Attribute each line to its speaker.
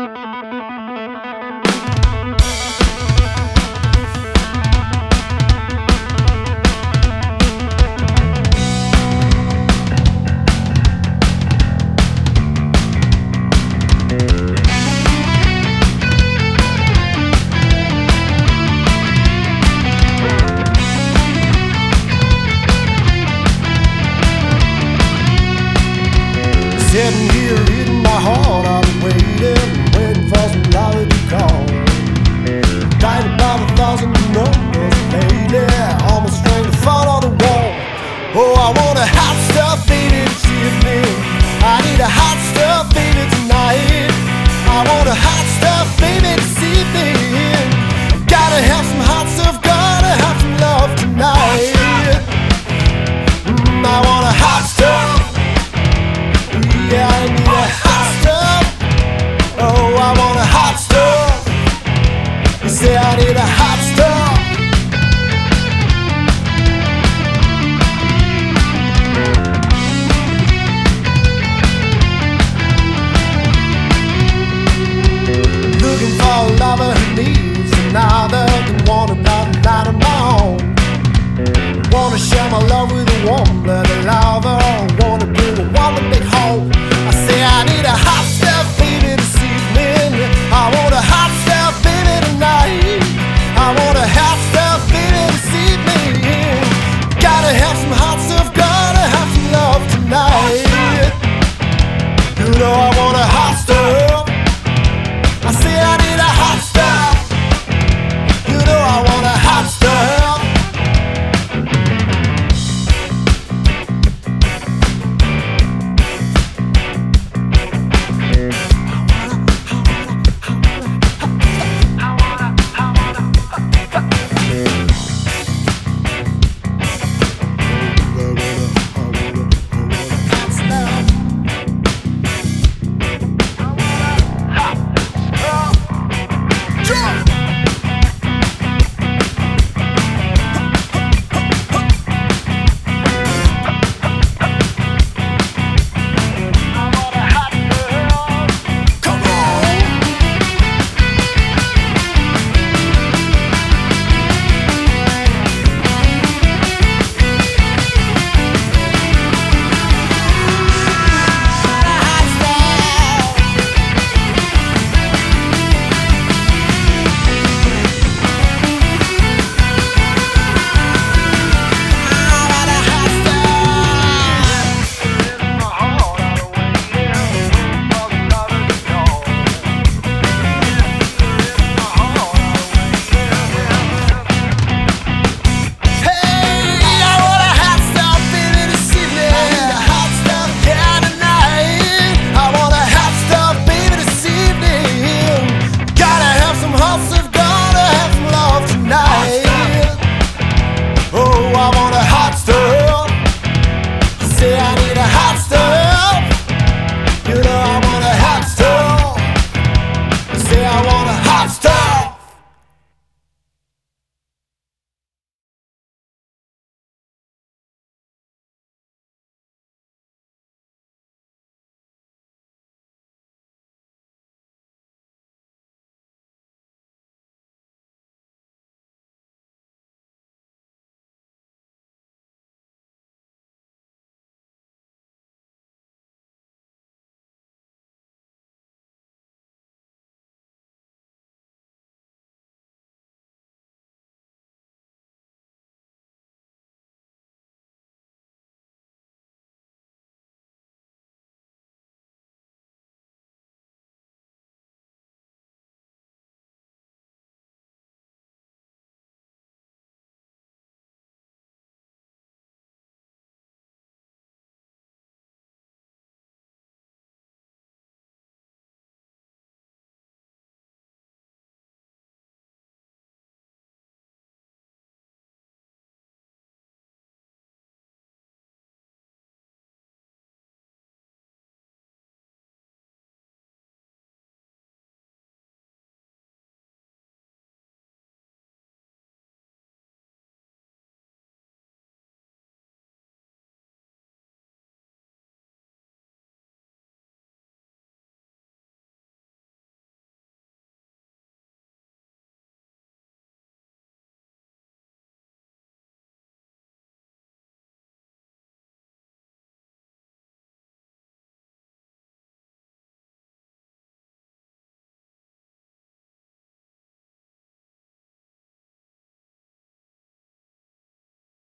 Speaker 1: Sitting here eating my heart out, waiting for some love to call. Died about 1,000 numbers lately, almost ready to fall on the wall. Oh, I want a hot stuff, baby, this evening. I need a hot stuff, baby, tonight. I want a hot stuff, baby, this evening. Gotta have some hot stuff, gotta have some love tonight. I want a hot stuff. Yeah, I need a hot stuff. Oh, I want a hot stuff. You say I need a hot stuff. Looking for a lover who needs another, than want another night of my own. Wanna share my love with a warm-blooded lover. Wanna bring a woman back home. I say I need a hot